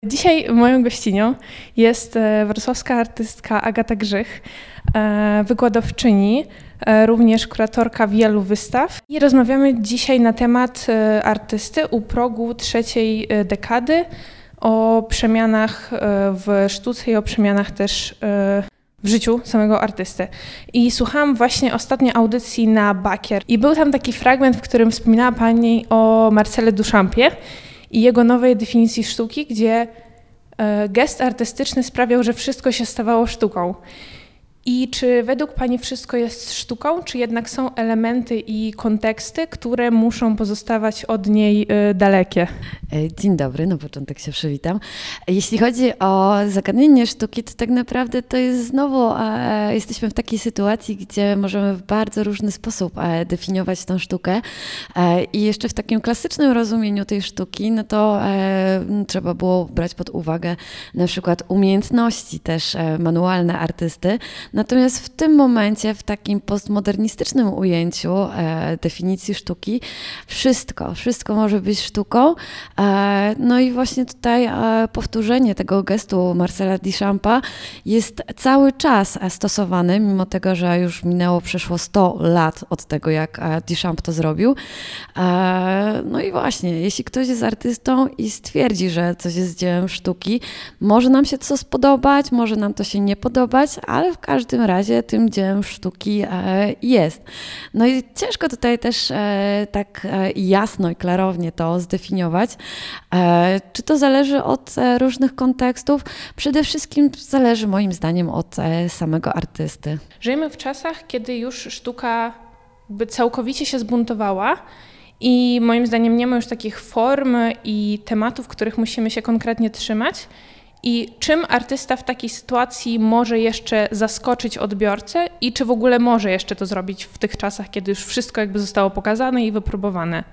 Dzisiaj moją gościnią jest wrocławska artystka Agata Grzych, wykładowczyni, również kuratorka wielu wystaw. I rozmawiamy dzisiaj na temat artysty u progu trzeciej dekady, o przemianach w sztuce i o przemianach też w życiu samego artysty. I słuchałam właśnie ostatniej audycji na Bakier i był tam taki fragment, w którym wspominała Pani o Marcelu Duchampie i jego nowej definicji sztuki, gdzie gest artystyczny sprawiał, że wszystko się stawało sztuką. I czy według Pani wszystko jest sztuką, czy jednak są elementy i konteksty, które muszą pozostawać od niej dalekie? Dzień dobry, na początek się przywitam. Jeśli chodzi o zagadnienie sztuki, to tak naprawdę to jest znowu, jesteśmy w takiej sytuacji, gdzie możemy w bardzo różny sposób definiować tę sztukę i jeszcze w takim klasycznym rozumieniu tej sztuki, no to trzeba było brać pod uwagę na przykład umiejętności też manualne artysty. Natomiast w tym momencie, w takim postmodernistycznym ujęciu definicji sztuki, wszystko może być sztuką. No i właśnie tutaj powtórzenie tego gestu Marcela Duchampa jest cały czas stosowane, mimo tego, że już przeszło 100 lat od tego, jak Duchamp to zrobił. No i właśnie, jeśli ktoś jest artystą i stwierdzi, że coś jest dziełem sztuki, może nam się to spodobać, może nam to się nie podobać, ale w każdym razie tym dziełem sztuki jest. No i ciężko tutaj też tak jasno i klarownie to zdefiniować. Czy to zależy od różnych kontekstów? Przede wszystkim zależy moim zdaniem od samego artysty. Żyjemy w czasach, kiedy już sztuka całkowicie się zbuntowała i moim zdaniem nie ma już takich form i tematów, których musimy się konkretnie trzymać. I czym artysta w takiej sytuacji może jeszcze zaskoczyć odbiorcę i czy w ogóle może jeszcze to zrobić w tych czasach, kiedy już wszystko jakby zostało pokazane i wypróbowane?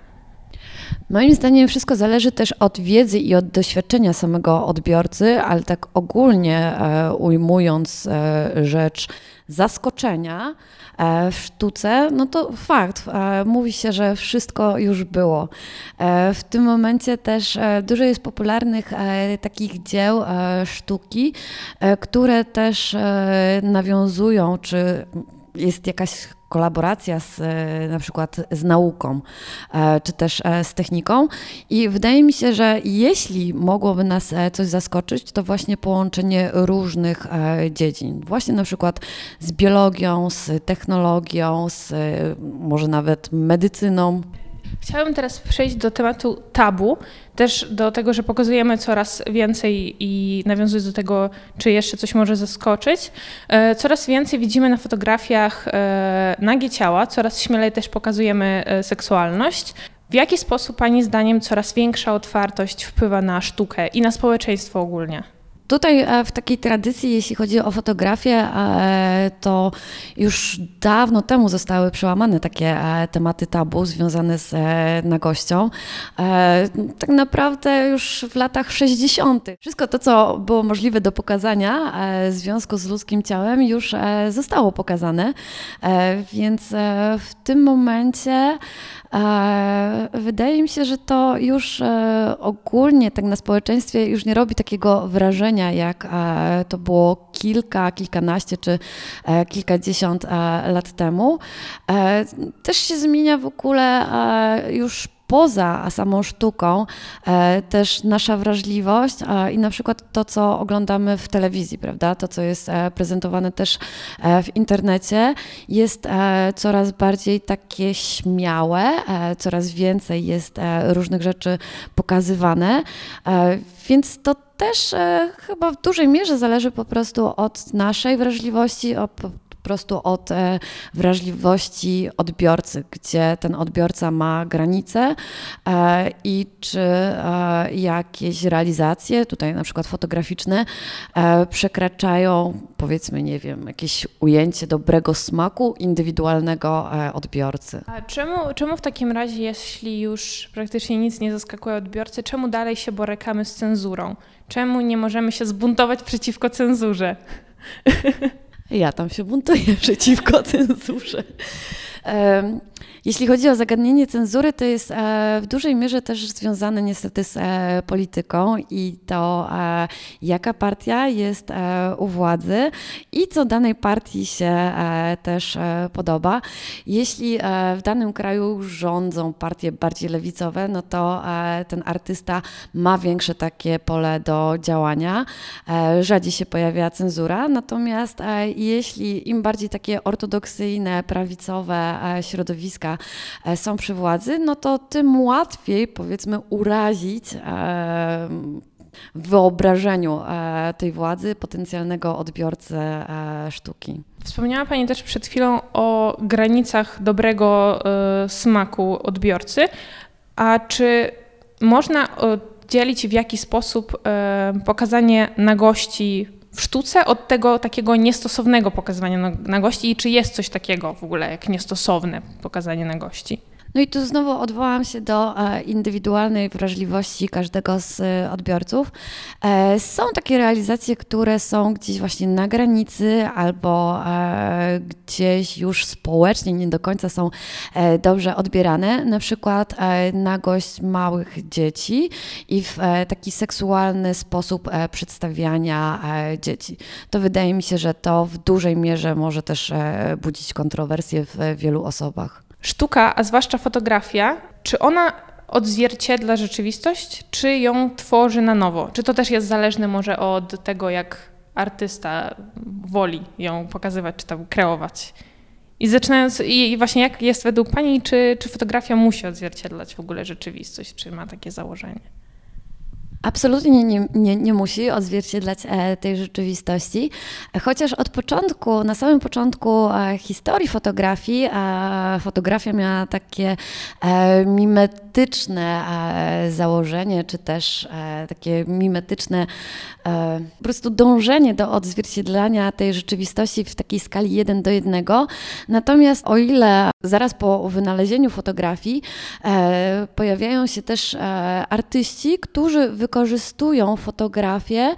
Moim zdaniem wszystko zależy też od wiedzy i od doświadczenia samego odbiorcy, ale tak ogólnie ujmując rzecz zaskoczenia w sztuce, no to fakt, mówi się, że wszystko już było. W tym momencie też dużo jest popularnych takich dzieł sztuki, które też nawiązują, czy jest jakaś kolaboracja na przykład z nauką, czy też z techniką. I wydaje mi się, że jeśli mogłoby nas coś zaskoczyć, to właśnie połączenie różnych dziedzin. Właśnie na przykład z biologią, z technologią, z może nawet medycyną. Chciałabym teraz przejść do tematu tabu, też do tego, że pokazujemy coraz więcej i nawiązując do tego, czy jeszcze coś może zaskoczyć. Coraz więcej widzimy na fotografiach nagie ciała, coraz śmielej też pokazujemy seksualność. W jaki sposób Pani zdaniem coraz większa otwartość wpływa na sztukę i na społeczeństwo ogólnie? Tutaj w takiej tradycji, jeśli chodzi o fotografię, to już dawno temu zostały przełamane takie tematy tabu związane z nagością. Tak naprawdę już w latach 60. Wszystko to, co było możliwe do pokazania w związku z ludzkim ciałem, już zostało pokazane, więc w tym momencie wydaje mi się, że to już ogólnie tak na społeczeństwie już nie robi takiego wrażenia, jak to było kilkanaście czy kilkadziesiąt lat temu. Też się zmienia w ogóle już poza samą sztuką też nasza wrażliwość i na przykład to, co oglądamy w telewizji, prawda? To, co jest prezentowane też w internecie, jest coraz bardziej takie śmiałe, coraz więcej jest różnych rzeczy pokazywane, więc to też chyba w dużej mierze zależy po prostu od naszej wrażliwości, po prostu od wrażliwości odbiorcy, gdzie ten odbiorca ma granice i czy jakieś realizacje, tutaj na przykład fotograficzne, przekraczają, powiedzmy, nie wiem, jakieś ujęcie dobrego smaku indywidualnego odbiorcy. A czemu w takim razie, jeśli już praktycznie nic nie zaskakuje odbiorcy, czemu dalej się borykamy z cenzurą? Czemu nie możemy się zbuntować przeciwko cenzurze? Ja tam się buntuję przeciwko cenzurze. Jeśli chodzi o zagadnienie cenzury, to jest w dużej mierze też związane niestety z polityką i to, jaka partia jest u władzy i co danej partii się też podoba. Jeśli w danym kraju rządzą partie bardziej lewicowe, no to ten artysta ma większe takie pole do działania, rzadziej się pojawia cenzura, natomiast jeśli im bardziej takie ortodoksyjne, prawicowe środowiska są przy władzy, no to tym łatwiej, powiedzmy, urazić w wyobrażeniu tej władzy potencjalnego odbiorcę sztuki. Wspomniała Pani też przed chwilą o granicach dobrego smaku odbiorcy, a czy można oddzielić w jaki sposób pokazanie nagości w sztuce od tego takiego niestosownego pokazywania nagości i czy jest coś takiego w ogóle jak niestosowne pokazanie nagości? No i tu znowu odwołam się do indywidualnej wrażliwości każdego z odbiorców. Są takie realizacje, które są gdzieś właśnie na granicy albo gdzieś już społecznie nie do końca są dobrze odbierane. Na przykład nagość małych dzieci i w taki seksualny sposób przedstawiania dzieci. To wydaje mi się, że to w dużej mierze może też budzić kontrowersje w wielu osobach. Sztuka, a zwłaszcza fotografia, czy ona odzwierciedla rzeczywistość, czy ją tworzy na nowo? Czy to też jest zależne może od tego, jak artysta woli ją pokazywać, czy tam kreować? I zaczynając, i właśnie jak jest według Pani, czy fotografia musi odzwierciedlać w ogóle rzeczywistość, czy ma takie założenie? Absolutnie nie musi odzwierciedlać tej rzeczywistości, chociaż od początku, na samym początku historii fotografii, fotografia miała takie mimetyczne założenie, czy też takie mimetyczne po prostu dążenie do odzwierciedlania tej rzeczywistości w takiej skali 1:1. Natomiast o ile zaraz po wynalezieniu fotografii pojawiają się też artyści, którzy wykorzystują fotografię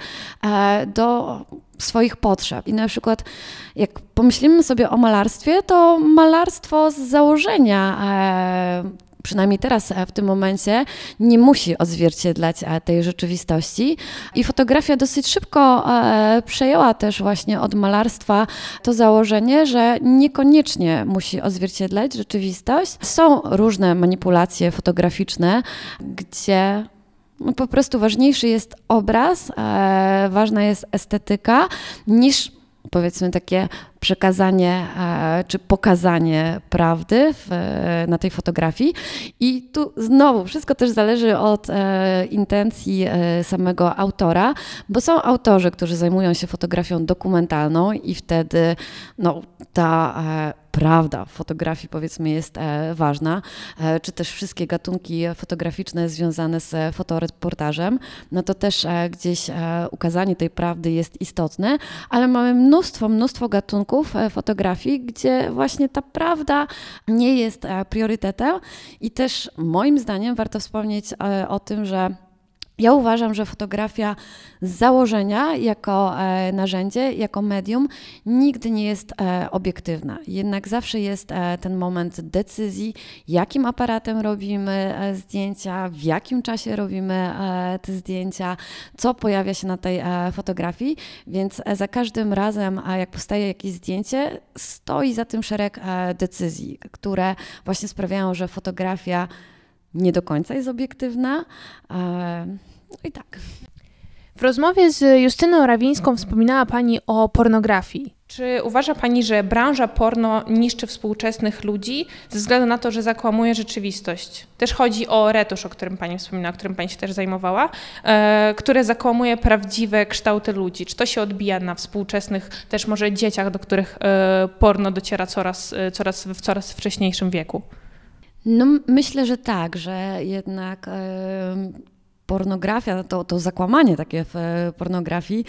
do swoich potrzeb. I na przykład jak pomyślimy sobie o malarstwie, to malarstwo z założenia przynajmniej teraz w tym momencie nie musi odzwierciedlać tej rzeczywistości. I fotografia dosyć szybko przejęła też właśnie od malarstwa to założenie, że niekoniecznie musi odzwierciedlać rzeczywistość. Są różne manipulacje fotograficzne, gdzie po prostu ważniejszy jest obraz, ważna jest estetyka niż powiedzmy takie przekazanie czy pokazanie prawdy na tej fotografii. I tu znowu wszystko też zależy od intencji samego autora, bo są autorzy, którzy zajmują się fotografią dokumentalną i wtedy ta prawda w fotografii powiedzmy jest ważna, czy też wszystkie gatunki fotograficzne związane z fotoreportażem, no to też gdzieś ukazanie tej prawdy jest istotne, ale mamy mnóstwo gatunków fotografii, gdzie właśnie ta prawda nie jest priorytetem i też moim zdaniem warto wspomnieć o tym, że ja uważam, że fotografia z założenia jako narzędzie, jako medium nigdy nie jest obiektywna. Jednak zawsze jest ten moment decyzji, jakim aparatem robimy zdjęcia, w jakim czasie robimy te zdjęcia, co pojawia się na tej fotografii, więc za każdym razem, jak powstaje jakieś zdjęcie, stoi za tym szereg decyzji, które właśnie sprawiają, że fotografia nie do końca jest obiektywna. No i tak. W rozmowie z Justyną Rawińską wspominała Pani o pornografii. Czy uważa Pani, że branża porno niszczy współczesnych ludzi ze względu na to, że zakłamuje rzeczywistość? Też chodzi o retusz, o którym Pani wspominała, którym Pani się też zajmowała, które zakłamuje prawdziwe kształty ludzi. Czy to się odbija na współczesnych też może dzieciach, do których porno dociera w coraz wcześniejszym wieku? No myślę, że tak, że jednak pornografia, to zakłamanie takie w pornografii,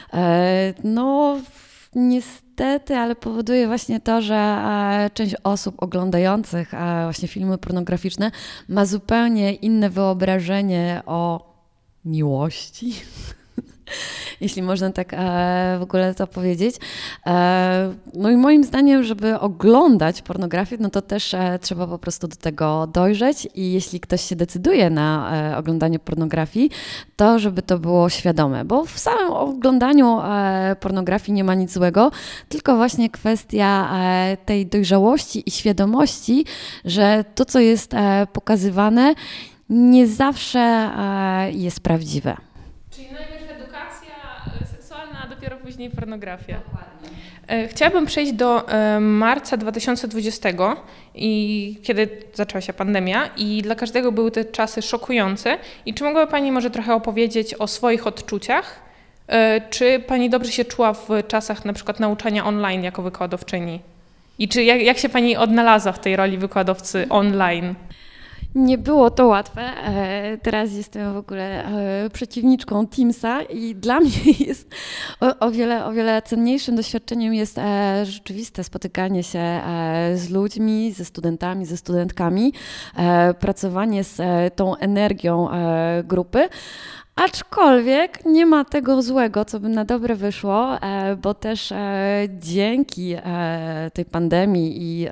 no niestety, ale powoduje właśnie to, że część osób oglądających właśnie filmy pornograficzne ma zupełnie inne wyobrażenie o miłości. jeśli można tak w ogóle to powiedzieć. No i moim zdaniem, żeby oglądać pornografię, no to też trzeba po prostu do tego dojrzeć i jeśli ktoś się decyduje na oglądanie pornografii, to żeby to było świadome, bo w samym oglądaniu pornografii nie ma nic złego, tylko właśnie kwestia tej dojrzałości i świadomości, że to, co jest pokazywane, nie zawsze jest prawdziwe. Czyli najpierw edukacja seksualna, a dopiero później pornografia. Dokładnie. Chciałabym przejść do marca 2020, i kiedy zaczęła się pandemia i dla każdego były te czasy szokujące. I czy mogłaby Pani może trochę opowiedzieć o swoich odczuciach? Czy Pani dobrze się czuła w czasach na przykład nauczania online jako wykładowczyni? I czy jak się Pani odnalazła w tej roli wykładowcy online? Nie było to łatwe. Teraz jestem w ogóle przeciwniczką Teamsa i dla mnie jest o wiele cenniejszym doświadczeniem jest rzeczywiste spotykanie się z ludźmi, ze studentami, ze studentkami, pracowanie z tą energią grupy. Aczkolwiek nie ma tego złego, co by na dobre wyszło, bo też dzięki tej pandemii i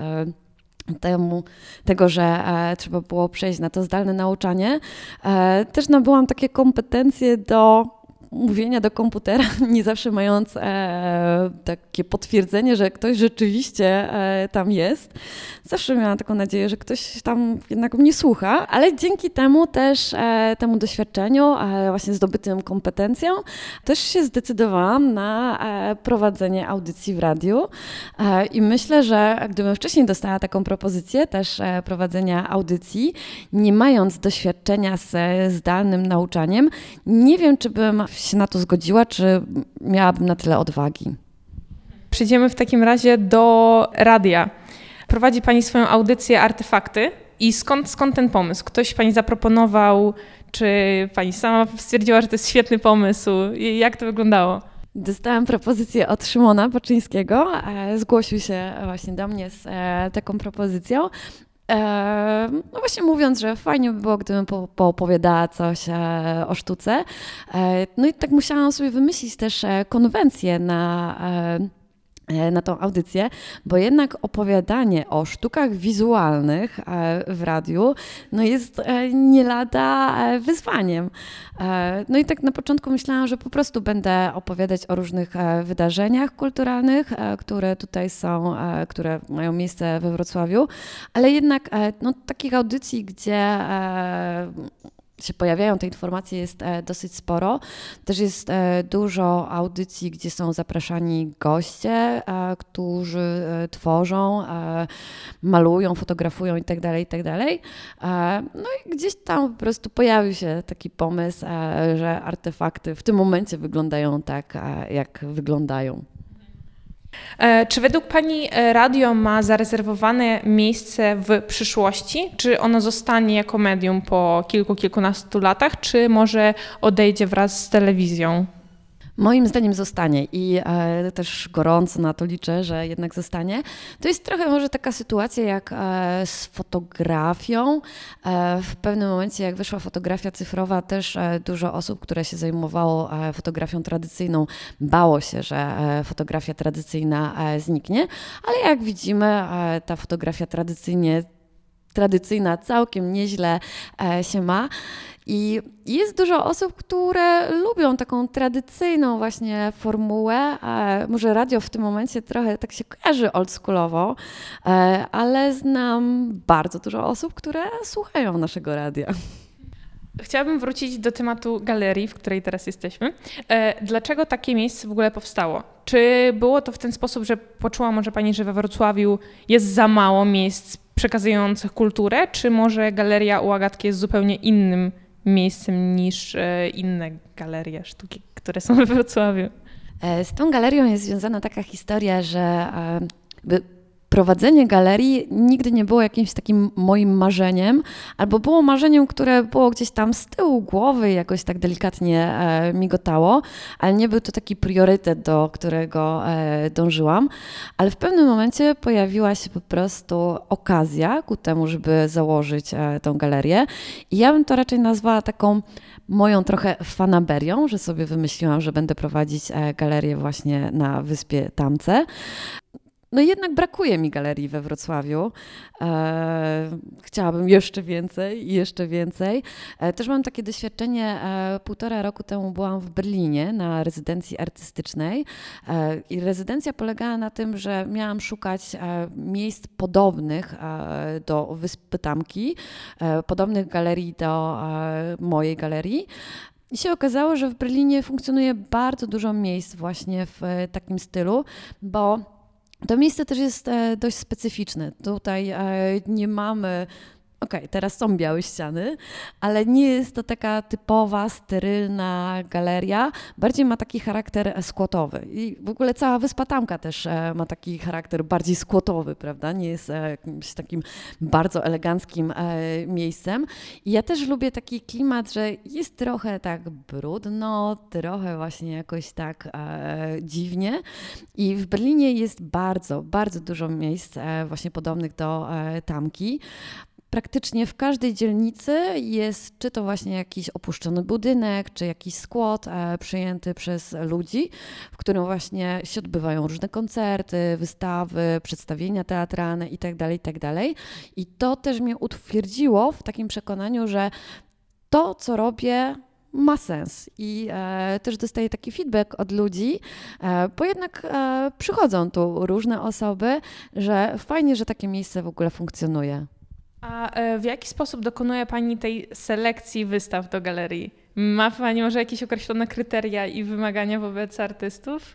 tego, że trzeba było przejść na to zdalne nauczanie, też nabyłam takie kompetencje do mówienia do komputera, nie zawsze mając takie potwierdzenie, że ktoś rzeczywiście tam jest. Zawsze miałam taką nadzieję, że ktoś tam jednak mnie słucha, ale dzięki temu też, temu doświadczeniu, właśnie zdobytym kompetencjom, też się zdecydowałam na prowadzenie audycji w radiu i myślę, że gdybym wcześniej dostała taką propozycję też prowadzenia audycji, nie mając doświadczenia ze zdalnym nauczaniem, nie wiem, czy bym się na to zgodziła, czy miałabym na tyle odwagi. Przejdziemy w takim razie do radia. Prowadzi Pani swoją audycję Artefakty i skąd ten pomysł? Ktoś Pani zaproponował, czy Pani sama stwierdziła, że to jest świetny pomysł? Jak to wyglądało? Dostałam propozycję od Szymona Baczyńskiego, zgłosił się właśnie do mnie z taką propozycją. No właśnie mówiąc, że fajnie by było, gdybym poopowiadała coś o sztuce. No i tak musiałam sobie wymyślić też konwencję na tą audycję, bo jednak opowiadanie o sztukach wizualnych w radiu no jest nie lada wyzwaniem. No i tak na początku myślałam, że po prostu będę opowiadać o różnych wydarzeniach kulturalnych, które tutaj są, które mają miejsce we Wrocławiu, ale jednak no, takich audycji, gdzie się pojawiają te informacje jest dosyć sporo. Też jest dużo audycji, gdzie są zapraszani goście, którzy tworzą, malują, fotografują itd., itd. No i gdzieś tam po prostu pojawił się taki pomysł, że artefakty w tym momencie wyglądają tak, jak wyglądają. Czy według Pani radio ma zarezerwowane miejsce w przyszłości? Czy ono zostanie jako medium po kilkunastu latach, czy może odejdzie wraz z telewizją? Moim zdaniem zostanie i też gorąco na to liczę, że jednak zostanie. To jest trochę może taka sytuacja jak z fotografią. W pewnym momencie, jak wyszła fotografia cyfrowa, też dużo osób, które się zajmowało fotografią tradycyjną, bało się, że fotografia tradycyjna zniknie, ale jak widzimy, ta fotografia tradycyjna całkiem nieźle się ma. I jest dużo osób, które lubią taką tradycyjną właśnie formułę. Może radio w tym momencie trochę tak się kojarzy oldschoolowo, ale znam bardzo dużo osób, które słuchają naszego radia. Chciałabym wrócić do tematu galerii, w której teraz jesteśmy. Dlaczego takie miejsce w ogóle powstało? Czy było to w ten sposób, że poczuła może Pani, że we Wrocławiu jest za mało miejsc przekazujących kulturę, czy może Galeria u Agatki jest zupełnie innym miejscem niż inne galerie sztuki, które są we Wrocławiu? Z tą galerią jest związana taka historia, że prowadzenie galerii nigdy nie było jakimś takim moim marzeniem, albo było marzeniem, które było gdzieś tam z tyłu głowy, jakoś tak delikatnie migotało, ale nie był to taki priorytet, do którego dążyłam. Ale w pewnym momencie pojawiła się po prostu okazja ku temu, żeby założyć tą galerię. I ja bym to raczej nazwała taką moją trochę fanaberią, że sobie wymyśliłam, że będę prowadzić galerię właśnie na wyspie Tamce. No i jednak brakuje mi galerii we Wrocławiu. Chciałabym jeszcze więcej i jeszcze więcej. Też mam takie doświadczenie, 1,5 roku temu byłam w Berlinie na rezydencji artystycznej i rezydencja polegała na tym, że miałam szukać miejsc podobnych do Wyspy Tamki, podobnych galerii do mojej galerii. I się okazało, że w Berlinie funkcjonuje bardzo dużo miejsc właśnie w takim stylu, bo to miejsce też jest dość specyficzne. Tutaj nie mamy, teraz są białe ściany, ale nie jest to taka typowa, sterylna galeria. Bardziej ma taki charakter squatowy. I w ogóle cała Wyspa Tamka też ma taki charakter bardziej squatowy, prawda? Nie jest jakimś takim bardzo eleganckim miejscem. I ja też lubię taki klimat, że jest trochę tak brudno, trochę właśnie jakoś tak dziwnie. I w Berlinie jest bardzo, bardzo dużo miejsc właśnie podobnych do Tamki. Praktycznie w każdej dzielnicy jest czy to właśnie jakiś opuszczony budynek, czy jakiś skład przejęty przez ludzi, w którym właśnie się odbywają różne koncerty, wystawy, przedstawienia teatralne itd., itd. I to też mnie utwierdziło w takim przekonaniu, że to, co robię, ma sens i też dostaję taki feedback od ludzi, bo jednak przychodzą tu różne osoby, że fajnie, że takie miejsce w ogóle funkcjonuje. A w jaki sposób dokonuje Pani tej selekcji wystaw do galerii? Ma Pani może jakieś określone kryteria i wymagania wobec artystów?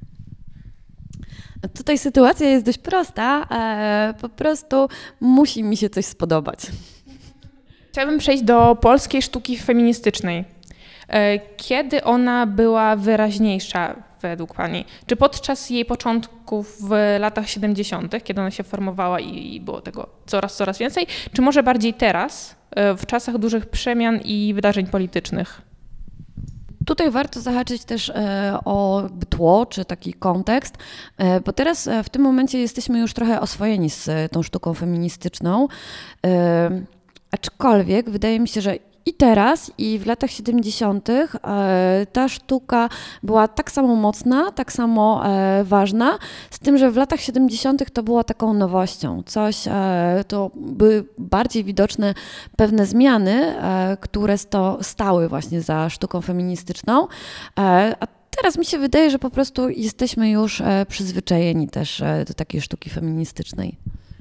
Tutaj sytuacja jest dość prosta, po prostu musi mi się coś spodobać. Chciałabym przejść do polskiej sztuki feministycznej. Kiedy ona była wyraźniejsza według Pani? Czy podczas jej początków w latach 70., kiedy ona się formowała i było tego coraz więcej, czy może bardziej teraz, w czasach dużych przemian i wydarzeń politycznych? Tutaj warto zahaczyć też o tło, czy taki kontekst, bo teraz w tym momencie jesteśmy już trochę oswojeni z tą sztuką feministyczną, aczkolwiek wydaje mi się, że i teraz, i w latach 70. Ta sztuka była tak samo mocna, tak samo ważna, z tym, że w latach 70. to było taką nowością. To były bardziej widoczne pewne zmiany, które stały właśnie za sztuką feministyczną. A teraz mi się wydaje, że po prostu jesteśmy już przyzwyczajeni też do takiej sztuki feministycznej.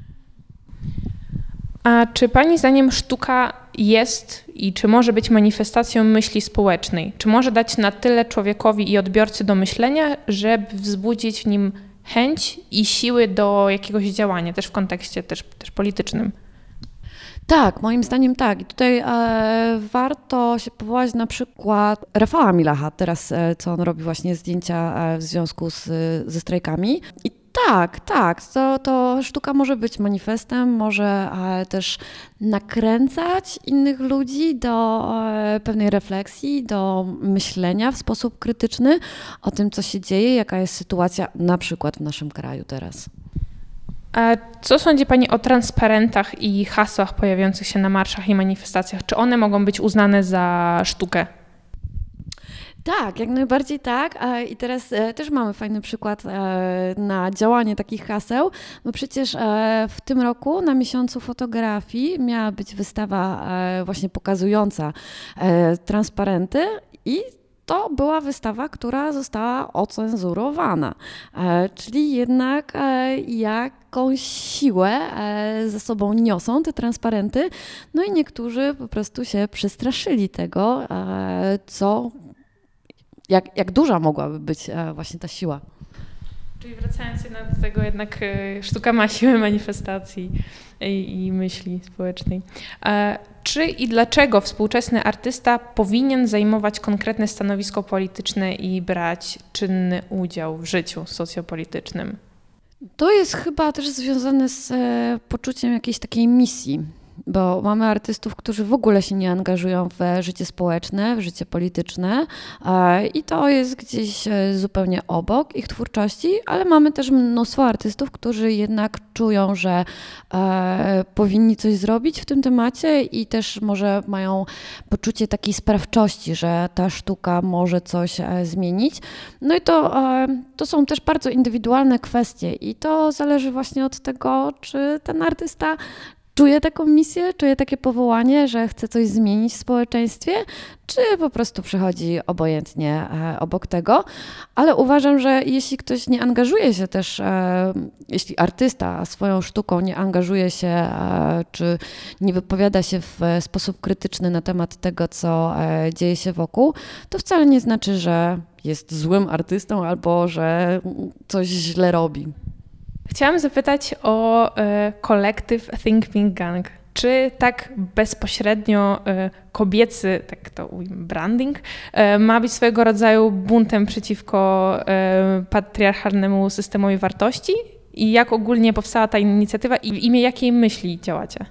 A czy Pani zdaniem sztuka jest i czy może być manifestacją myśli społecznej? Czy może dać na tyle człowiekowi i odbiorcy do myślenia, żeby wzbudzić w nim chęć i siły do jakiegoś działania, też w kontekście też politycznym? Tak, moim zdaniem tak. I tutaj warto się powołać na przykład Rafała Milacha, teraz co on robi właśnie zdjęcia w związku ze strajkami. I tak, to sztuka może być manifestem, może też nakręcać innych ludzi do pewnej refleksji, do myślenia w sposób krytyczny o tym, co się dzieje, jaka jest sytuacja na przykład w naszym kraju teraz. A co sądzi Pani o transparentach i hasłach pojawiających się na marszach i manifestacjach? Czy one mogą być uznane za sztukę? Tak, jak najbardziej tak. I teraz też mamy fajny przykład na działanie takich haseł, bo przecież w tym roku na miesiącu fotografii miała być wystawa właśnie pokazująca transparenty i to była wystawa, która została ocenzurowana, czyli jednak jakąś siłę ze sobą niosą te transparenty, no i niektórzy po prostu się przestraszyli tego, jak duża mogłaby być właśnie ta siła. Czyli wracając jednak do tego, jednak sztuka ma siłę manifestacji i myśli społecznej. Czy i dlaczego współczesny artysta powinien zajmować konkretne stanowisko polityczne i brać czynny udział w życiu socjopolitycznym? To jest chyba też związane z poczuciem jakiejś takiej misji, bo mamy artystów, którzy w ogóle się nie angażują w życie społeczne, w życie polityczne i to jest gdzieś zupełnie obok ich twórczości, ale mamy też mnóstwo artystów, którzy jednak czują, że powinni coś zrobić w tym temacie i też może mają poczucie takiej sprawczości, że ta sztuka może coś zmienić. No i to są też bardzo indywidualne kwestie i to zależy właśnie od tego, czy ten artysta czuje taką misję, czuje takie powołanie, że chce coś zmienić w społeczeństwie, czy po prostu przechodzi obojętnie obok tego. Ale uważam, że jeśli ktoś nie angażuje się też, jeśli artysta swoją sztuką nie angażuje się, czy nie wypowiada się w sposób krytyczny na temat tego, co dzieje się wokół, to wcale nie znaczy, że jest złym artystą albo że coś źle robi. Chciałam zapytać o kolektyw Think Pink Gang. Czy tak bezpośrednio kobiecy, tak to ujmę, branding, ma być swego rodzaju buntem przeciwko patriarchalnemu systemowi wartości? I jak ogólnie powstała ta inicjatywa i w imię jakiej myśli działacie?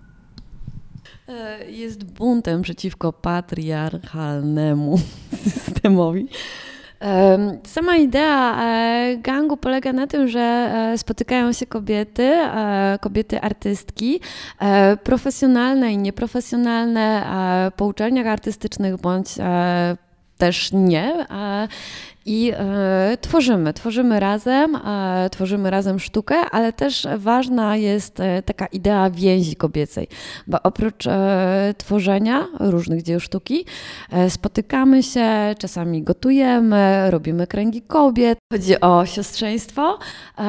Jest buntem przeciwko patriarchalnemu systemowi. Sama idea gangu polega na tym, że spotykają się kobiety artystki, profesjonalne i nieprofesjonalne, po uczelniach artystycznych bądź też nie. I tworzymy razem sztukę, ale też ważna jest taka idea więzi kobiecej, bo oprócz tworzenia różnych dzieł sztuki spotykamy się, czasami gotujemy, robimy kręgi kobiet. Chodzi o siostrzeństwo,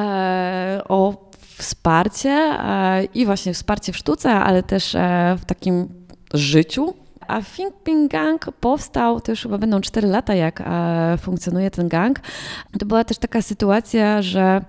o wsparcie i właśnie wsparcie w sztuce, ale też w takim życiu. A Think Pink Gang powstał, to już chyba będą 4 lata, jak funkcjonuje ten gang. To była też taka sytuacja, że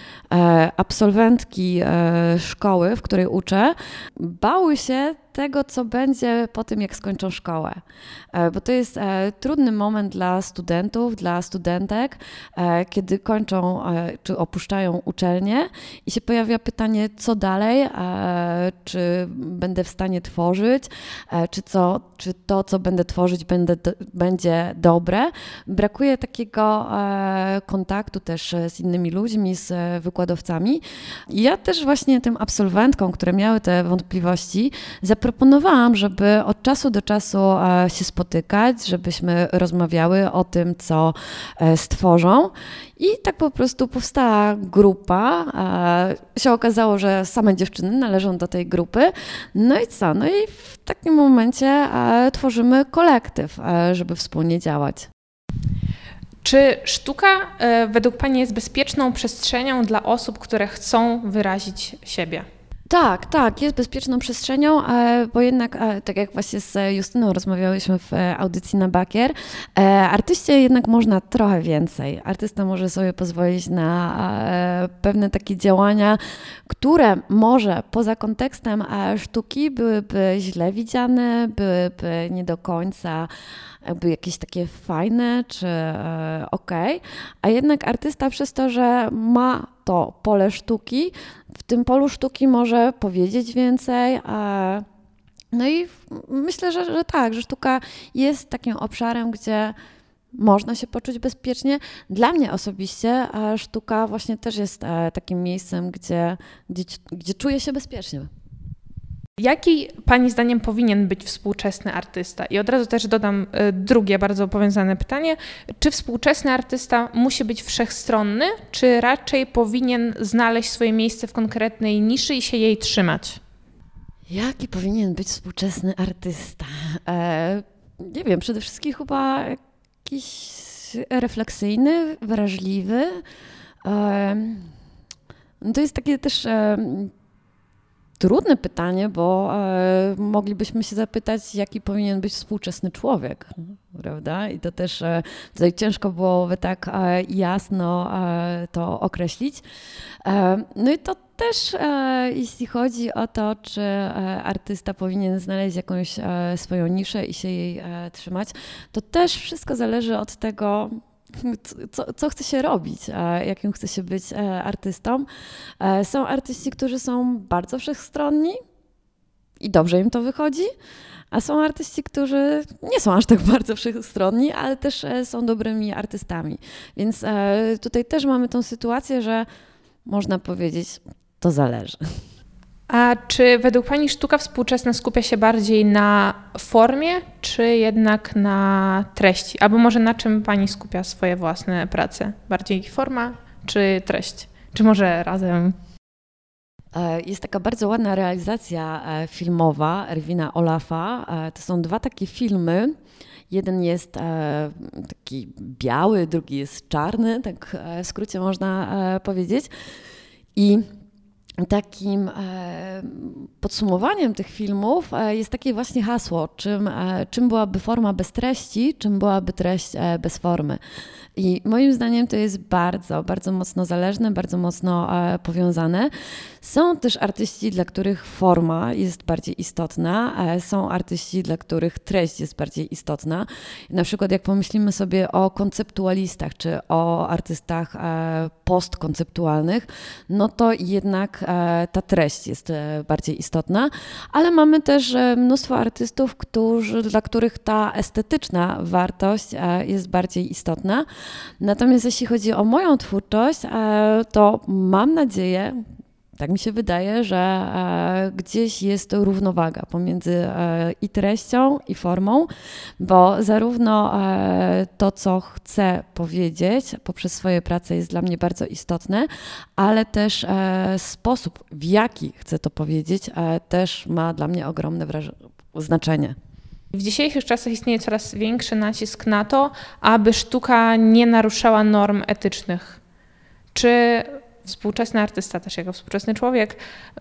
absolwentki szkoły, w której uczę, bały się tego, co będzie po tym, jak skończą szkołę. Bo to jest trudny moment dla studentów, dla studentek, kiedy kończą czy opuszczają uczelnię i się pojawia pytanie, co dalej, czy będę w stanie tworzyć, czy to, co będę tworzyć, będzie dobre. Brakuje takiego kontaktu też z innymi ludźmi, z wykładowcami. I ja też właśnie tym absolwentkom, które miały te wątpliwości, zaproponowałam, żeby od czasu do czasu się spotykać, żebyśmy rozmawiały o tym, co stworzą. I tak po prostu powstała grupa. Się okazało, że same dziewczyny należą do tej grupy. No i co? No i w takim momencie tworzymy kolektyw, żeby wspólnie działać. Czy sztuka według Pani jest bezpieczną przestrzenią dla osób, które chcą wyrazić siebie? Tak, jest bezpieczną przestrzenią, bo jednak, tak jak właśnie z Justyną rozmawiałyśmy w audycji na Bakier, artyście jednak można trochę więcej. Artysta może sobie pozwolić na pewne takie działania, które może poza kontekstem sztuki byłyby źle widziane, byłyby nie do końca jakby jakieś takie fajne czy okej, a jednak artysta przez to, że ma to pole sztuki, w tym polu sztuki może powiedzieć więcej. No i myślę, że tak, że sztuka jest takim obszarem, gdzie można się poczuć bezpiecznie. Dla mnie osobiście sztuka właśnie też jest takim miejscem, gdzie czuję się bezpiecznie. Jaki Pani zdaniem powinien być współczesny artysta? I od razu też dodam drugie bardzo powiązane pytanie. Czy współczesny artysta musi być wszechstronny, czy raczej powinien znaleźć swoje miejsce w konkretnej niszy i się jej trzymać? Jaki powinien być współczesny artysta? Nie wiem, przede wszystkim chyba jakiś refleksyjny, wrażliwy. To jest takie też trudne pytanie, bo moglibyśmy się zapytać, jaki powinien być współczesny człowiek, prawda? I to też tutaj ciężko byłoby tak jasno to określić. No i to też, jeśli chodzi o to, czy artysta powinien znaleźć jakąś swoją niszę i się jej trzymać, to też wszystko zależy od tego, co chce się robić, jakim chce się być artystą. Są artyści, którzy są bardzo wszechstronni i dobrze im to wychodzi, a są artyści, którzy nie są aż tak bardzo wszechstronni, ale też są dobrymi artystami. Więc tutaj też mamy tą sytuację, że można powiedzieć, to zależy. A czy według Pani sztuka współczesna skupia się bardziej na formie, czy jednak na treści? Albo może na czym Pani skupia swoje własne prace? Bardziej forma czy treść? Czy może razem? Jest taka bardzo ładna realizacja filmowa Erwina Olafa. To są 2 takie filmy. Jeden jest taki biały, drugi jest czarny, tak w skrócie można powiedzieć. I takim podsumowaniem tych filmów jest takie właśnie hasło, czym byłaby forma bez treści, czym byłaby treść bez formy. I moim zdaniem to jest bardzo, bardzo mocno zależne, bardzo mocno powiązane. Są też artyści, dla których forma jest bardziej istotna, są artyści, dla których treść jest bardziej istotna. Na przykład jak pomyślimy sobie o konceptualistach, czy o artystach postkonceptualnych, no to jednak ta treść jest bardziej istotna, ale mamy też mnóstwo artystów, dla których ta estetyczna wartość jest bardziej istotna. Natomiast jeśli chodzi o moją twórczość, to mam nadzieję, tak mi się wydaje, że gdzieś jest równowaga pomiędzy i treścią, i formą, bo zarówno to, co chcę powiedzieć poprzez swoje prace jest dla mnie bardzo istotne, ale też sposób, w jaki chcę to powiedzieć, też ma dla mnie ogromne znaczenie. W dzisiejszych czasach istnieje coraz większy nacisk na to, aby sztuka nie naruszała norm etycznych. Czy współczesny artysta, też jako współczesny człowiek,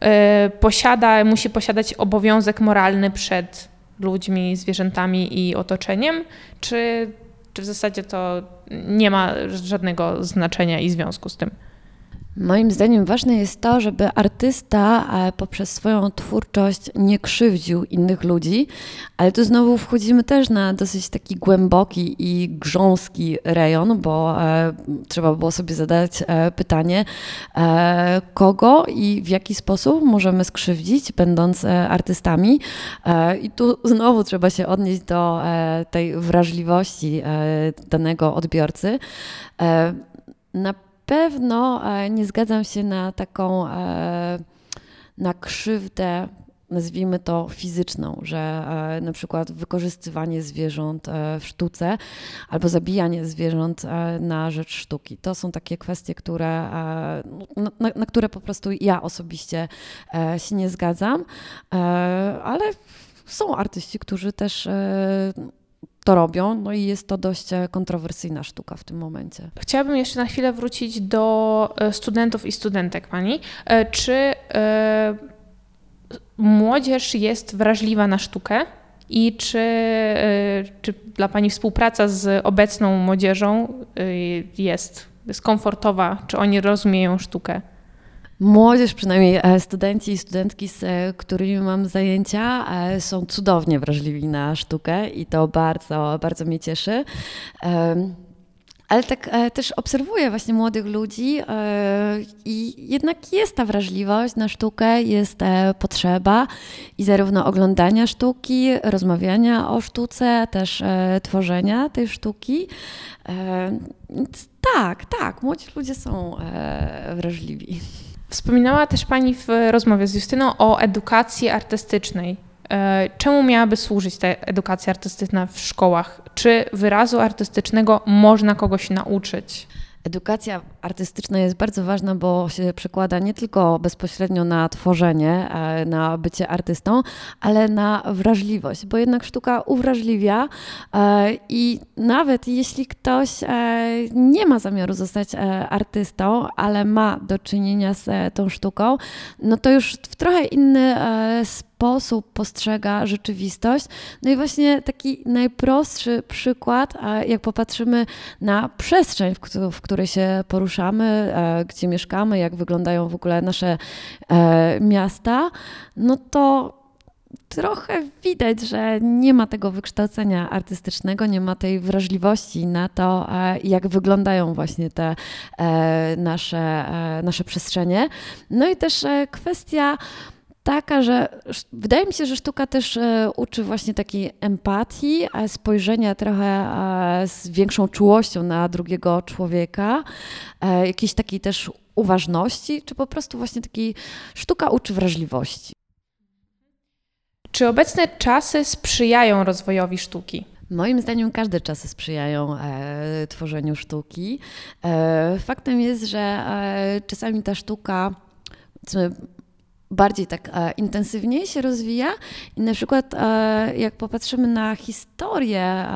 musi posiadać obowiązek moralny przed ludźmi, zwierzętami i otoczeniem, czy w zasadzie to nie ma żadnego znaczenia i związku z tym? Moim zdaniem ważne jest to, żeby artysta poprzez swoją twórczość nie krzywdził innych ludzi, ale tu znowu wchodzimy też na dosyć taki głęboki i grząski rejon, bo trzeba było sobie zadać pytanie, kogo i w jaki sposób możemy skrzywdzić, będąc artystami. I tu znowu trzeba się odnieść do tej wrażliwości danego odbiorcy. Na pewno nie zgadzam się na taką, na krzywdę, nazwijmy to fizyczną, że na przykład wykorzystywanie zwierząt w sztuce albo zabijanie zwierząt na rzecz sztuki. To są takie kwestie, na które po prostu ja osobiście się nie zgadzam, ale są artyści, którzy też to robią, no i jest to dość kontrowersyjna sztuka w tym momencie. Chciałabym jeszcze na chwilę wrócić do studentów i studentek Pani. Czy młodzież jest wrażliwa na sztukę i czy dla Pani współpraca z obecną młodzieżą jest komfortowa, czy oni rozumieją sztukę? Młodzież, przynajmniej studenci i studentki, z którymi mam zajęcia, są cudownie wrażliwi na sztukę i to bardzo, bardzo mnie cieszy. Ale tak też obserwuję właśnie młodych ludzi i jednak jest ta wrażliwość na sztukę, jest potrzeba i zarówno oglądania sztuki, rozmawiania o sztuce, też tworzenia tej sztuki. Więc tak, młodzi ludzie są wrażliwi. Wspominała też Pani w rozmowie z Justyną o edukacji artystycznej. Czemu miałaby służyć ta edukacja artystyczna w szkołach? Czy wyrazu artystycznego można kogoś nauczyć? Edukacja artystyczna jest bardzo ważna, bo się przekłada nie tylko bezpośrednio na tworzenie, na bycie artystą, ale na wrażliwość, bo jednak sztuka uwrażliwia i nawet jeśli ktoś nie ma zamiaru zostać artystą, ale ma do czynienia z tą sztuką, no to już w trochę inny sposób postrzega rzeczywistość. No i właśnie taki najprostszy przykład, jak popatrzymy na przestrzeń, w której się poruszamy, gdzie mieszkamy, jak wyglądają w ogóle nasze miasta, no to trochę widać, że nie ma tego wykształcenia artystycznego, nie ma tej wrażliwości na to, jak wyglądają właśnie te nasze przestrzenie. No i też kwestia taka, że wydaje mi się, że sztuka też uczy właśnie takiej empatii, spojrzenia trochę z większą czułością na drugiego człowieka, jakiejś takiej też uważności, czy po prostu właśnie takiej sztuka uczy wrażliwości. Czy obecne czasy sprzyjają rozwojowi sztuki? Moim zdaniem każde czasy sprzyjają tworzeniu sztuki. Faktem jest, że czasami ta sztuka bardziej tak intensywniej się rozwija i na przykład jak popatrzymy na historię,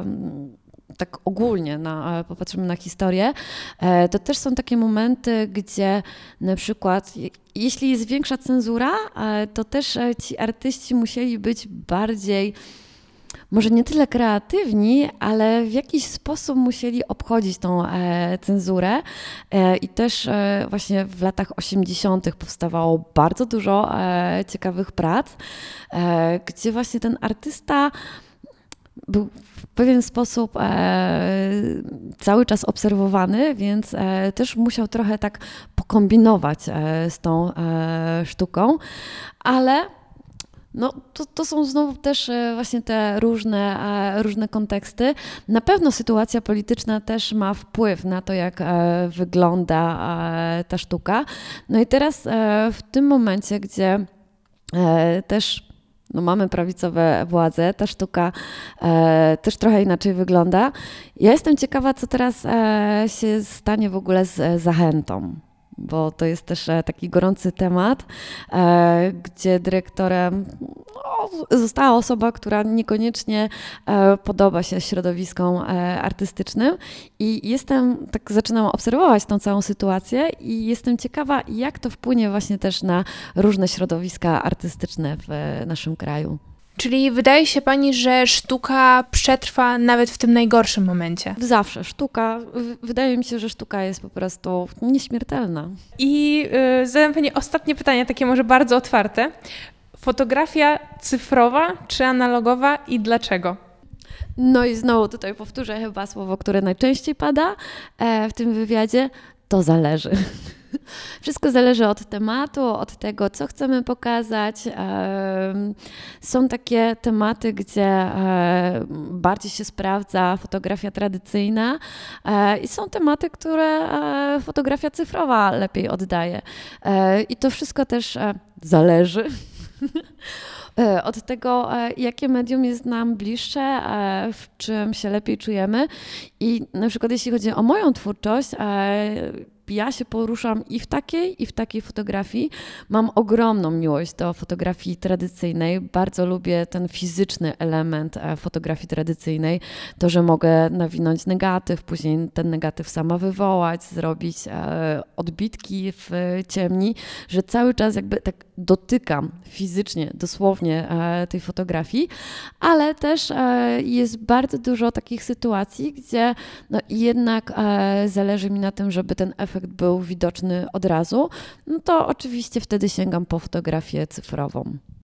tak ogólnie popatrzymy na historię, to też są takie momenty, gdzie na przykład jeśli jest większa cenzura, to też ci artyści musieli być bardziej, może nie tyle kreatywni, ale w jakiś sposób musieli obchodzić tą cenzurę i też właśnie w latach 80. powstawało bardzo dużo ciekawych prac, gdzie właśnie ten artysta był w pewien sposób cały czas obserwowany, więc też musiał trochę tak pokombinować z tą sztuką, ale no, to są znowu też właśnie te różne konteksty. Na pewno sytuacja polityczna też ma wpływ na to, jak wygląda ta sztuka. No i teraz w tym momencie, gdzie też mamy prawicowe władze, ta sztuka też trochę inaczej wygląda. Ja jestem ciekawa, co teraz się stanie w ogóle z zachętą, bo to jest też taki gorący temat, gdzie dyrektorem została osoba, która niekoniecznie podoba się środowiskom artystycznym i zaczynam obserwować tą całą sytuację i jestem ciekawa, jak to wpłynie właśnie też na różne środowiska artystyczne w naszym kraju. Czyli wydaje się pani, że sztuka przetrwa nawet w tym najgorszym momencie? Zawsze. Wydaje mi się, że sztuka jest po prostu nieśmiertelna. I zadam pani ostatnie pytanie, takie może bardzo otwarte. Fotografia cyfrowa czy analogowa i dlaczego? No i znowu tutaj powtórzę chyba słowo, które najczęściej pada w tym wywiadzie. To zależy. Wszystko zależy od tematu, od tego, co chcemy pokazać. Są takie tematy, gdzie bardziej się sprawdza fotografia tradycyjna i są tematy, które fotografia cyfrowa lepiej oddaje. I to wszystko też zależy od tego, jakie medium jest nam bliższe, w czym się lepiej czujemy. I na przykład jeśli chodzi o moją twórczość, ja się poruszam i w takiej fotografii. Mam ogromną miłość do fotografii tradycyjnej. Bardzo lubię ten fizyczny element fotografii tradycyjnej. To, że mogę nawinąć negatyw, później ten negatyw sama wywołać, zrobić odbitki w ciemni, że cały czas jakby tak dotykam fizycznie, dosłownie tej fotografii, ale też jest bardzo dużo takich sytuacji, gdzie no jednak zależy mi na tym, żeby ten efekt był widoczny od razu, no to oczywiście wtedy sięgam po fotografię cyfrową.